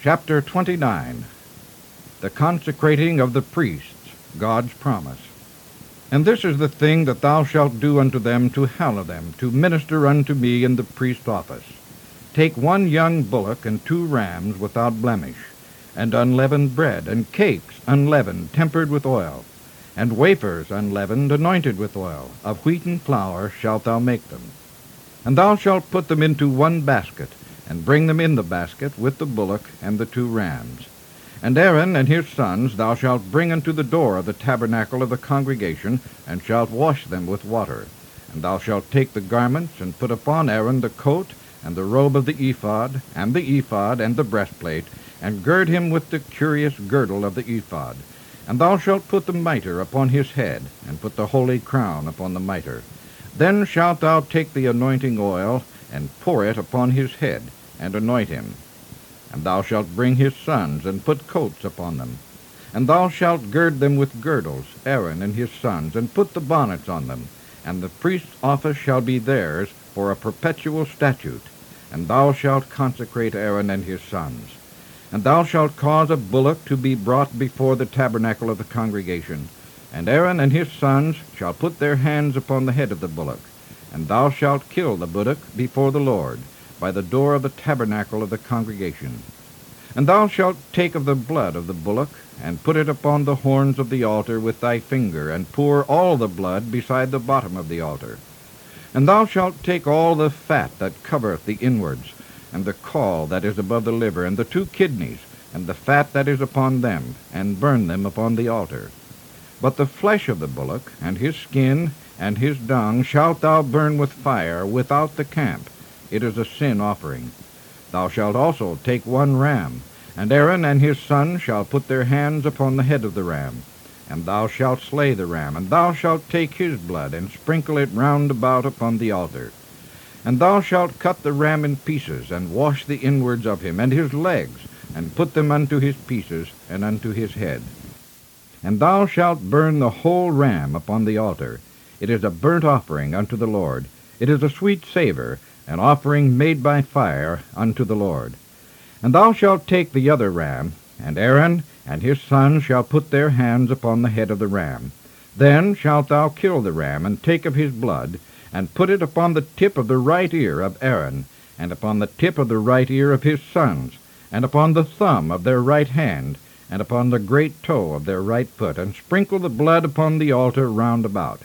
Chapter 29. The consecrating of the priests, God's promise. And this is the thing that thou shalt do unto them to hallow them, to minister unto me in the priest's office. Take 1 young bullock and 2 rams without blemish, and unleavened bread, and cakes unleavened, tempered with oil, and wafers unleavened, anointed with oil. Of wheaten flour shalt thou make them. And thou shalt put them into 1 basket, and bring them in the basket with the bullock and the 2 rams. And Aaron and his sons thou shalt bring unto the door of the tabernacle of the congregation, and shalt wash them with water. And thou shalt take the garments, and put upon Aaron the coat, and the robe of the ephod, and the breastplate, and gird him with the curious girdle of the ephod. And thou shalt put the mitre upon his head, and put the holy crown upon the mitre. Then shalt thou take the anointing oil, and pour it upon his head, and anoint him. And thou shalt bring his sons, and put coats upon them. And thou shalt gird them with girdles, Aaron and his sons, and put the bonnets on them. And the priest's office shall be theirs for a perpetual statute. And thou shalt consecrate Aaron and his sons. And thou shalt cause a bullock to be brought before the tabernacle of the congregation. And Aaron and his sons shall put their hands upon the head of the bullock. And thou shalt kill the bullock before the Lord, by the door of the tabernacle of the congregation. And thou shalt take of the blood of the bullock, and put it upon the horns of the altar with thy finger, and pour all the blood beside the bottom of the altar. And thou shalt take all the fat that covereth the inwards, and the caul that is above the liver, and the 2 kidneys, and the fat that is upon them, and burn them upon the altar. But the flesh of the bullock, and his skin, and his dung, shalt thou burn with fire without the camp. It is a sin offering. Thou shalt also take 1 ram, and Aaron and his sons shall put their hands upon the head of the ram. And thou shalt slay the ram, and thou shalt take his blood, and sprinkle it round about upon the altar. And thou shalt cut the ram in pieces, and wash the inwards of him, and his legs, and put them unto his pieces, and unto his head. And thou shalt burn the whole ram upon the altar. It is a burnt offering unto the Lord. It is a sweet savour, an offering made by fire unto the Lord. And thou shalt take the other ram, and Aaron and his sons shall put their hands upon the head of the ram. Then shalt thou kill the ram, and take of his blood, and put it upon the tip of the right ear of Aaron, and upon the tip of the right ear of his sons, and upon the thumb of their right hand, and upon the great toe of their right foot, and sprinkle the blood upon the altar round about.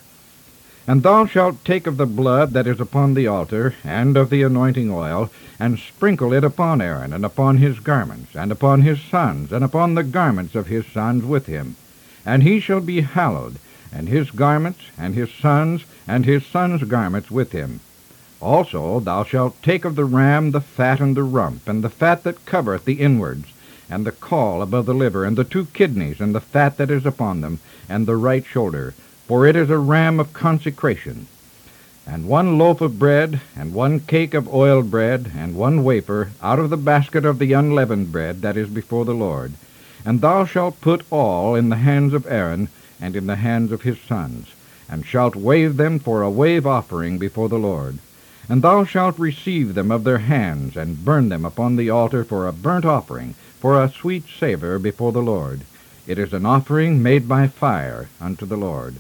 And thou shalt take of the blood that is upon the altar, and of the anointing oil, and sprinkle it upon Aaron, and upon his garments, and upon his sons, and upon the garments of his sons with him. And he shall be hallowed, and his garments, and his sons' garments with him. Also thou shalt take of the ram the fat and the rump, and the fat that covereth the inwards, and the caul above the liver, and the 2 kidneys, and the fat that is upon them, and the right shoulder, for it is a ram of consecration. And 1 loaf of bread, and 1 cake of oiled bread, and 1 wafer, out of the basket of the unleavened bread that is before the Lord. And thou shalt put all in the hands of Aaron, and in the hands of his sons, and shalt wave them for a wave offering before the Lord. And thou shalt receive them of their hands, and burn them upon the altar for a burnt offering, for a sweet savour before the Lord. It is an offering made by fire unto the Lord.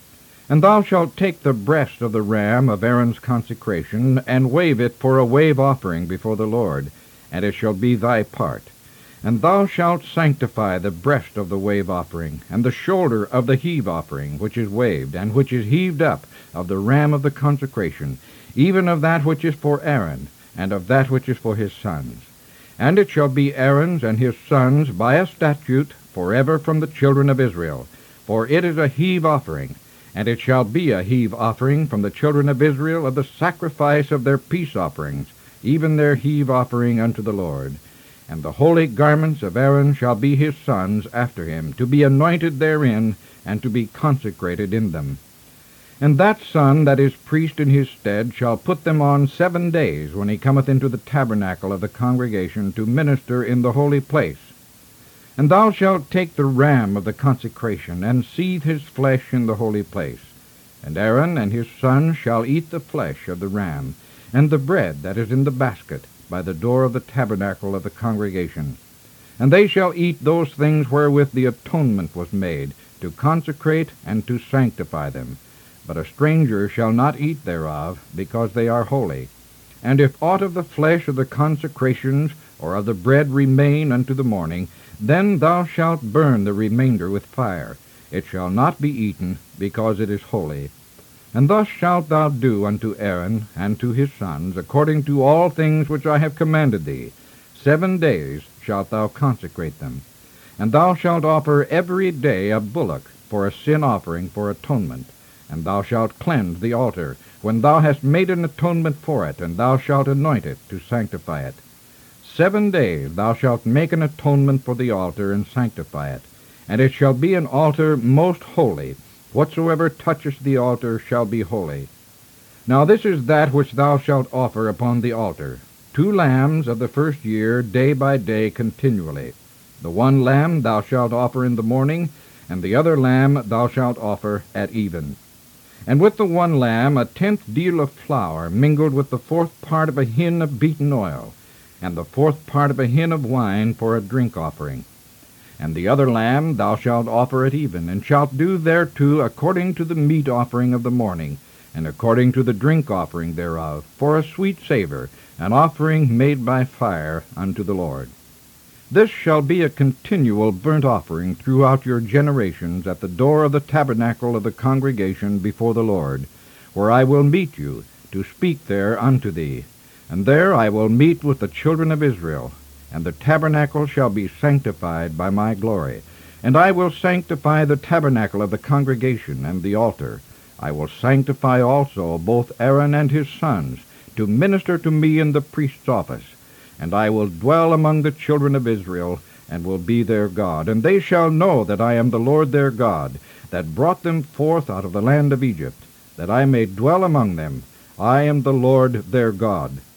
And thou shalt take the breast of the ram of Aaron's consecration, and wave it for a wave offering before the Lord, and it shall be thy part. And thou shalt sanctify the breast of the wave offering, and the shoulder of the heave offering, which is waved, and which is heaved up, of the ram of the consecration, even of that which is for Aaron, and of that which is for his sons. And it shall be Aaron's and his sons by a statute forever from the children of Israel, for it is a heave offering. And it shall be a heave offering from the children of Israel of the sacrifice of their peace offerings, even their heave offering unto the Lord. And the holy garments of Aaron shall be his sons after him, to be anointed therein, and to be consecrated in them. And that son that is priest in his stead shall put them on 7 days, when he cometh into the tabernacle of the congregation to minister in the holy place. And thou shalt take the ram of the consecration, and seethe his flesh in the holy place. And Aaron and his sons shall eat the flesh of the ram, and the bread that is in the basket, by the door of the tabernacle of the congregation. And they shall eat those things wherewith the atonement was made, to consecrate and to sanctify them. But a stranger shall not eat thereof, because they are holy. And if aught of the flesh of the consecrations or of the bread remain unto the morning, then thou shalt burn the remainder with fire. It shall not be eaten, because it is holy. And thus shalt thou do unto Aaron and to his sons, according to all things which I have commanded thee. 7 days shalt thou consecrate them. And thou shalt offer every day a bullock for a sin offering for atonement. And thou shalt cleanse the altar, when thou hast made an atonement for it, and thou shalt anoint it to sanctify it. 7 days thou shalt make an atonement for the altar, and sanctify it. And it shall be an altar most holy. Whatsoever toucheth the altar shall be holy. Now this is that which thou shalt offer upon the altar: 2 lambs of the first year, day by day continually. The one lamb thou shalt offer in the morning, and the other lamb thou shalt offer at even. And with the one lamb 1/10 deal of flour, mingled with the 4th part of a hin of beaten oil, and the 4th part of a hin of wine for a drink offering. And the other lamb thou shalt offer at even, and shalt do thereto according to the meat offering of the morning, and according to the drink offering thereof, for a sweet savour, an offering made by fire unto the Lord. This shall be a continual burnt offering throughout your generations at the door of the tabernacle of the congregation before the Lord, where I will meet you, to speak there unto thee. And there I will meet with the children of Israel, and the tabernacle shall be sanctified by my glory. And I will sanctify the tabernacle of the congregation and the altar. I will sanctify also both Aaron and his sons, to minister to me in the priest's office. And I will dwell among the children of Israel, and will be their God. And they shall know that I am the Lord their God, that brought them forth out of the land of Egypt, that I may dwell among them. I am the Lord their God.